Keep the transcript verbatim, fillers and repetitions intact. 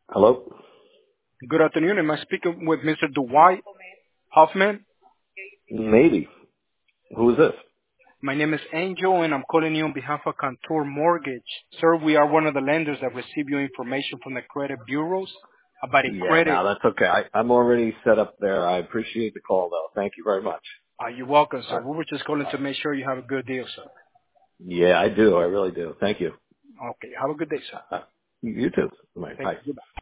Hello? Good afternoon. Am I speaking with Mister Dwight Hoffman? Maybe. Who is this? My name is Angel, and I'm calling you on behalf of Contour Mortgage. Sir, we are one of the lenders that receive your information from the credit bureaus about a Yeah, credit. no, that's okay. I, I'm already set up there. I appreciate the call, though. Thank you very much. Are you welcome, All sir? right. We were just calling to make sure you have a good deal, sir. Yeah, I do. I really do. Thank you. Okay. Have a good day, sir. Uh, you too. Bye. Thank Bye. you. Goodbye.